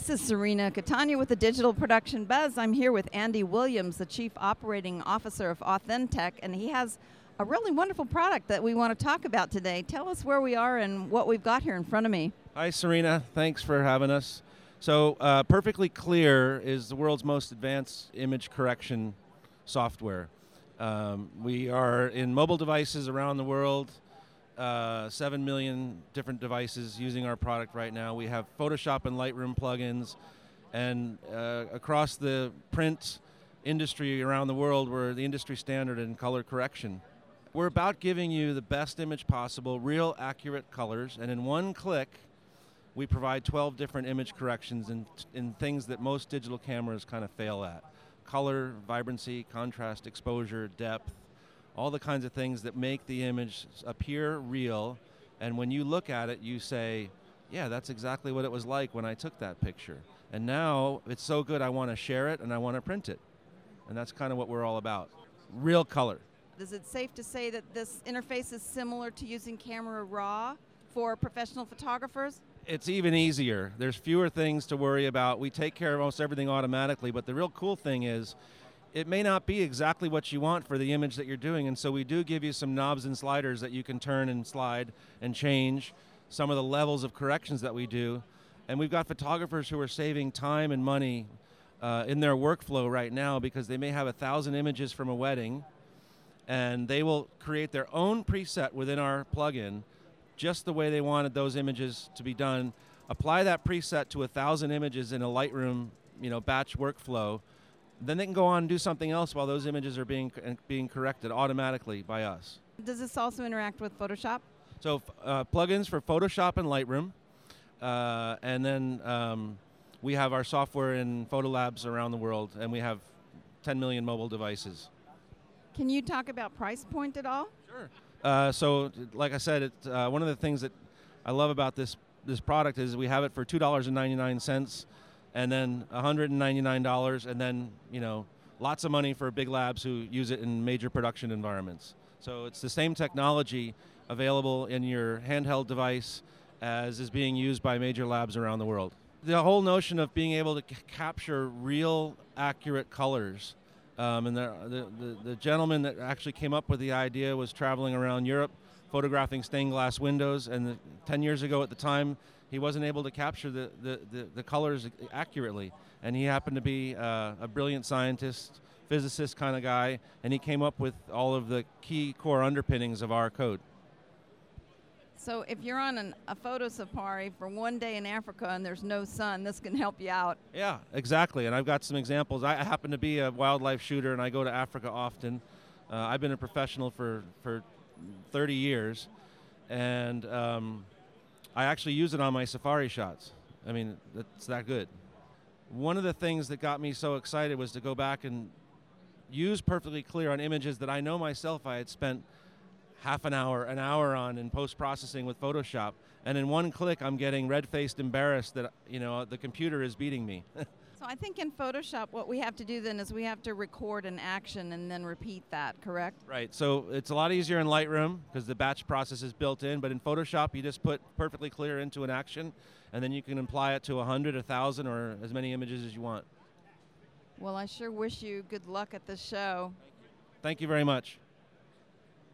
This is Serena Catania with the Digital Production Buzz. I'm here with Andy Williams, the Chief Operating Officer of Authentech, and he has a really wonderful product that we want to talk about today. Tell us where we are and what we've got here in front of me. Hi, Serena. Thanks for having us. So, Perfectly Clear is the world's most advanced image correction software. We are in mobile devices around the world. 7 million different devices using our product right now. We have Photoshop and Lightroom plugins, and across the print industry around the world, we're the industry standard in color correction. We're about giving you the best image possible, real accurate colors, and in one click, we provide 12 different image corrections in things that most digital cameras kind of fail at. Color, vibrancy, contrast, exposure, depth, all the kinds of things that make the image appear real, and when you look at it, you say, yeah, that's exactly what it was like when I took that picture. And now it's so good I want to share it and I want to print it. And that's kind of what we're all about. Real color. Is it safe to say that this interface is similar to using Camera Raw for professional photographers? It's even easier. There's fewer things to worry about. We take care of almost everything automatically, but the real cool thing is it may not be exactly what you want for the image that you're doing, and so we do give you some knobs and sliders that you can turn and slide and change some of the levels of corrections that we do. And we've got photographers who are saving time and money in their workflow right now because they may have 1,000 images from a wedding, and they will create their own preset within our plugin just the way they wanted those images to be done. Apply that preset to 1,000 images in a Lightroom, batch workflow. Then they can go on and do something else while those images are being corrected automatically by us. Does this also interact with Photoshop? So plugins for Photoshop and Lightroom, and then we have our software in photo labs around the world, and we have 10 million mobile devices. Can you talk about price point at all? Sure. So like I said, one of the things that I love about this product is we have it for $2.99. And then $199, and then lots of money for big labs who use it in major production environments. So it's the same technology available in your handheld device as is being used by major labs around the world. The whole notion of being able to capture real, accurate colors, and the gentleman that actually came up with the idea was traveling around Europe, photographing stained glass windows, and 10 years ago at the time, he wasn't able to capture the colors accurately. And he happened to be a brilliant scientist, physicist kind of guy, and he came up with all of the key core underpinnings of our code. So if you're on a photo safari for one day in Africa and there's no sun, this can help you out. Yeah, exactly. And I've got some examples. I happen to be a wildlife shooter, and I go to Africa often. I've been a professional for 30 years, and I actually use it on my safari shots. I mean, it's that good. One of the things that got me so excited was to go back and use Perfectly Clear on images that I know myself I had spent half an hour on in post-processing with Photoshop. And in one click, I'm getting red-faced embarrassed that, the computer is beating me. So I think in Photoshop, what we have to do then is we have to record an action and then repeat that, correct? Right. So it's a lot easier in Lightroom because the batch process is built in. But in Photoshop, you just put Perfectly Clear into an action, and then you can apply it to 100, 1,000, or as many images as you want. Well, I sure wish you good luck at this show. Thank you very much.